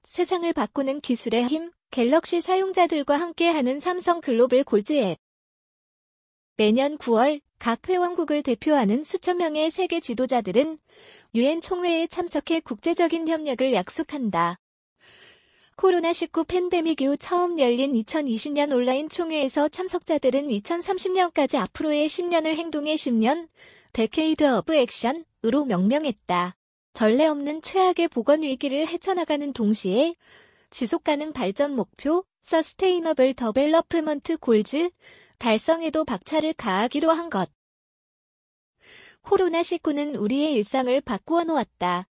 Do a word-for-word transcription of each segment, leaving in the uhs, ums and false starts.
세상을 바꾸는 기술의 힘, 갤럭시 사용자들과 함께하는 삼성 글로벌 골즈 앱. 매년 구월 각 회원국을 대표하는 수천 명의 세계 지도자들은 유엔 총회에 참석해 국제적인 협력을 약속한다. 코로나 십구 팬데믹 이후 처음 열린 이천이십 년 온라인 총회에서 참석자들은 이천삼십 년까지 앞으로의 십 년을 행동의 십 년, 데케이드 오브 액션으로 명명했다. 전례 없는 최악의 보건 위기를 헤쳐나가는 동시에 지속가능 발전 목표, 서스테이너블 더벨러프먼트 골즈 달성에도 박차를 가하기로 한 것. 코로나 십구는 우리의 일상을 바꾸어 놓았다.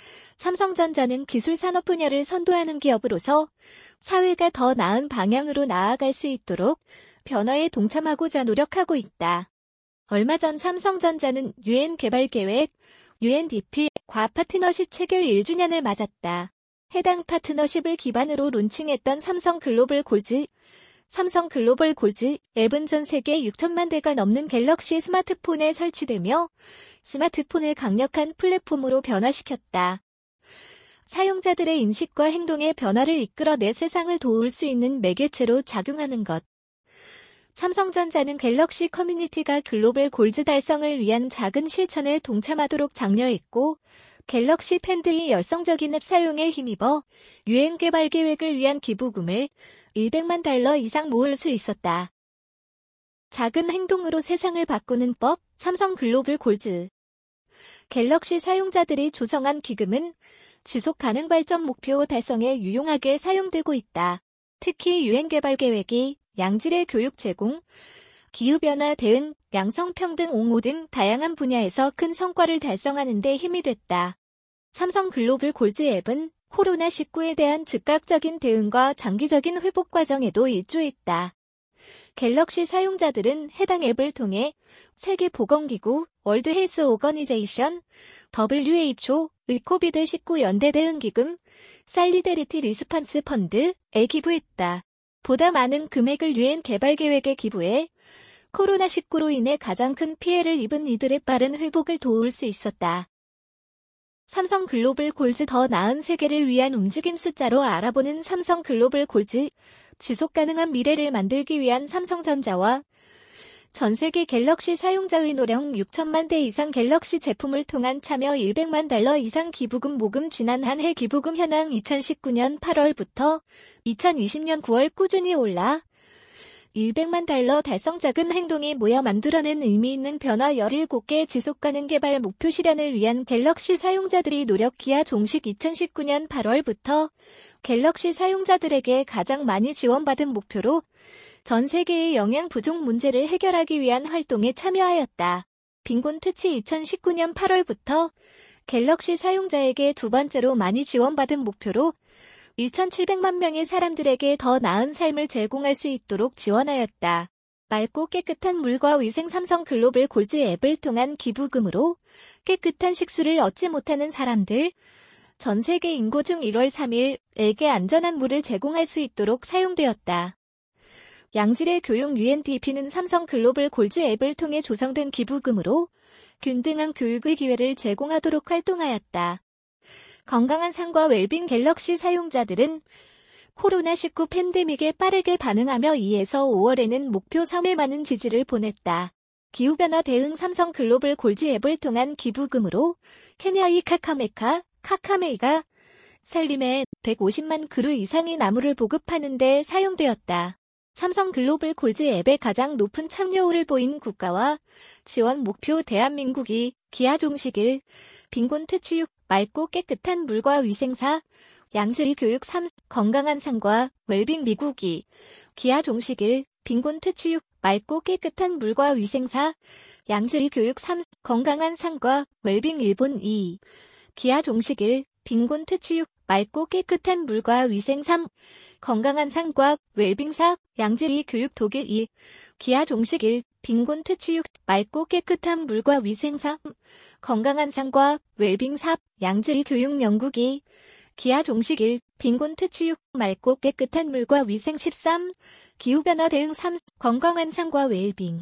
삼성전자는 기술산업 분야를 선도하는 기업으로서 사회가 더 나은 방향으로 나아갈 수 있도록 변화에 동참하고자 노력하고 있다. 얼마 전 삼성전자는 유엔 개발계획, 유엔디피과 파트너십 체결 일 주년을 맞았다. 해당 파트너십을 기반으로 론칭했던 삼성 글로벌 골즈, 삼성 글로벌 골즈 앱은 전 세계 육천만 대가 넘는 갤럭시 스마트폰에 설치되며 스마트폰을 강력한 플랫폼으로 변화시켰다. 사용자들의 인식과 행동의 변화를 이끌어내 세상을 도울 수 있는 매개체로 작용하는 것. 삼성전자는 갤럭시 커뮤니티가 글로벌 골즈 달성을 위한 작은 실천에 동참하도록 장려했고, 갤럭시 팬들이 열성적인 앱 사용에 힘입어 유엔 개발 계획을 위한 기부금을 일백만 달러 이상 모을 수 있었다. 작은 행동으로 세상을 바꾸는 법, 삼성 글로벌 골즈. 갤럭시 사용자들이 조성한 기금은 지속 가능 발전 목표 달성에 유용하게 사용되고 있다. 특히 유엔 개발 계획이 양질의 교육 제공, 기후변화 대응, 양성평등 옹호 등 다양한 분야에서 큰 성과를 달성하는 데 힘이 됐다. 삼성 글로벌 골즈 앱은 코로나 십구에 대한 즉각적인 대응과 장기적인 회복 과정에도 일조했다. 갤럭시 사용자들은 해당 앱을 통해 세계보건기구, 월드 헬스 오거니제이션, 더블유에이치오의 코비드 십구 연대 대응기금, 살리데리티 리스판스 펀드에 기부했다. 보다 많은 금액을 유엔 개발 계획에 기부해 코로나 십구로 인해 가장 큰 피해를 입은 이들의 빠른 회복을 도울 수 있었다. 삼성 글로벌 골즈 더 나은 세계를 위한 움직임 숫자로 알아보는 삼성 글로벌 골즈, 지속가능한 미래를 만들기 위한 삼성전자와 전세계 갤럭시 사용자의 노력 육천만 대 이상 갤럭시 제품을 통한 참여 일백만 달러 이상 기부금 모금 지난 한 해 기부금 현황 이천십구 년 팔월부터 이천이십 년 구월 꾸준히 올라 일백만 달러 달성 작은 행동이 모여 만들어낸 의미 있는 변화 열일곱 개 지속가능 개발 목표 실현을 위한 갤럭시 사용자들이 노력 기하 종식 이천십구 년 팔월부터 갤럭시 사용자들에게 가장 많이 지원받은 목표로 전 세계의 영양 부족 문제를 해결하기 위한 활동에 참여하였다. 빈곤 퇴치 이천십구 년 팔월부터 갤럭시 사용자에게 두 번째로 많이 지원받은 목표로 천칠백만 명의 사람들에게 더 나은 삶을 제공할 수 있도록 지원하였다. 맑고 깨끗한 물과 위생 삼성 글로벌 골즈 앱을 통한 기부금으로 깨끗한 식수를 얻지 못하는 사람들, 전 세계 인구 중 일월 삼일에게 안전한 물을 제공할 수 있도록 사용되었다. 양질의 교육 유엔디피는 삼성 글로벌 골즈 앱을 통해 조성된 기부금으로 균등한 교육의 기회를 제공하도록 활동하였다. 건강한 삶과 웰빙 갤럭시 사용자들은 코로나 십구 팬데믹에 빠르게 반응하며 이에서 오월에는 목표 삼에 많은 지지를 보냈다. 기후변화 대응 삼성 글로벌 골즈 앱을 통한 기부금으로 케냐의 카카메카, 카카메이가 살림에 백오십만 그루 이상의 나무를 보급하는 데 사용되었다. 삼성 글로벌 골즈 앱의 가장 높은 참여율을 보인 국가와 지원 목표 대한민국이 기하 종식일, 빈곤 퇴치육, 맑고 깨끗한 물과 위생사, 양질의 교육 삼, 건강한 삶과 웰빙 미국이 기하 종식일, 빈곤 퇴치육, 맑고 깨끗한 물과 위생사, 양질의 교육 삼, 건강한 삶과 웰빙 일본 이, 기하 종식일, 빈곤 퇴치육, 맑고 깨끗한 물과 위생 삼, 건강한 삶과 웰빙 사, 양질의 교육 독일 이, 기하 종식 일, 빈곤 퇴치육, 맑고 깨끗한 물과 위생 삼, 건강한 삶과 웰빙 사, 양질의 교육 영국 이, 기하 종식 일, 빈곤 퇴치육, 맑고 깨끗한 물과 위생 십삼, 기후변화 대응 삼, 건강한 삶과 웰빙.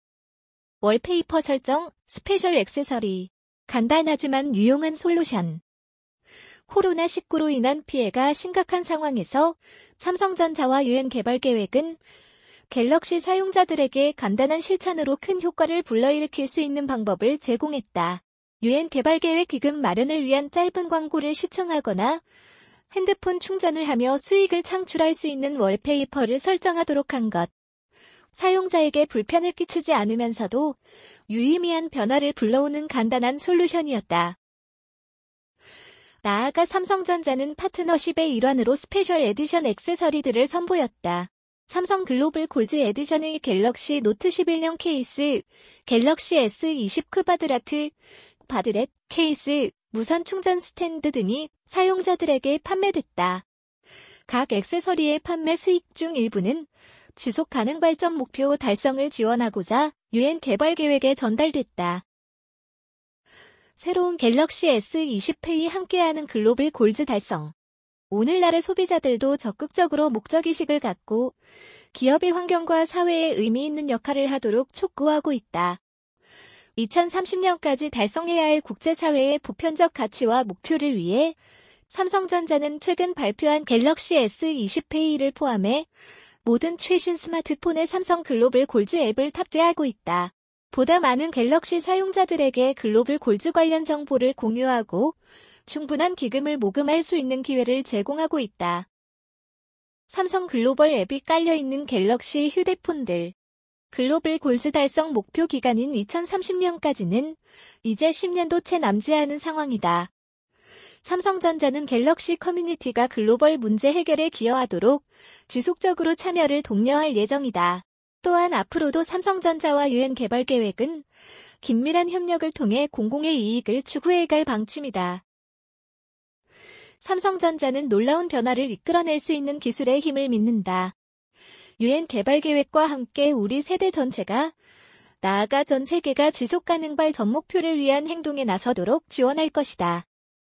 월페이퍼 설정, 스페셜 액세서리. 간단하지만 유용한 솔루션. 코로나십구로 인한 피해가 심각한 상황에서 삼성전자와 유엔 개발 계획은 갤럭시 사용자들에게 간단한 실천으로 큰 효과를 불러일으킬 수 있는 방법을 제공했다. 유엔 개발 계획 기금 마련을 위한 짧은 광고를 시청하거나 핸드폰 충전을 하며 수익을 창출할 수 있는 월페이퍼를 설정하도록 한 것. 사용자에게 불편을 끼치지 않으면서도 유의미한 변화를 불러오는 간단한 솔루션이었다. 나아가 삼성전자는 파트너십의 일환으로 스페셜 에디션 액세서리들을 선보였다. 삼성 글로벌 골드 에디션의 갤럭시 노트 십일형 케이스, 갤럭시 에스 이십 큐바드라트, 바드렛 케이스, 무선 충전 스탠드 등이 사용자들에게 판매됐다. 각 액세서리의 판매 수익 중 일부는 지속 가능 발전 목표 달성을 지원하고자 유엔 개발 계획에 전달됐다. 새로운 갤럭시 에스 이십 페이 함께하는 글로벌 골드 달성. 오늘날의 소비자들도 적극적으로 목적의식을 갖고 기업의 환경과 사회에 의미 있는 역할을 하도록 촉구하고 있다. 이천삼십년까지 달성해야 할 국제사회의 보편적 가치와 목표를 위해 삼성전자는 최근 발표한 갤럭시 에스 이십 페이를 포함해 모든 최신 스마트폰에 삼성 글로벌 골드 앱을 탑재하고 있다. 보다 많은 갤럭시 사용자들에게 글로벌 골드 관련 정보를 공유하고 충분한 기금을 모금할 수 있는 기회를 제공하고 있다. 삼성 글로벌 앱이 깔려있는 갤럭시 휴대폰들. 글로벌 골드 달성 목표 기간인 이천삼십년까지는 이제 십년도 채 남지 않은 상황이다. 삼성전자는 갤럭시 커뮤니티가 글로벌 문제 해결에 기여하도록 지속적으로 참여를 독려할 예정이다. 또한 앞으로도 삼성전자와 유엔 개발 계획은 긴밀한 협력을 통해 공공의 이익을 추구해갈 방침이다. 삼성전자는 놀라운 변화를 이끌어낼 수 있는 기술의 힘을 믿는다. 유엔 개발 계획과 함께 우리 세대 전체가 나아가 전 세계가 지속가능 발전 목표를 위한 행동에 나서도록 지원할 것이다.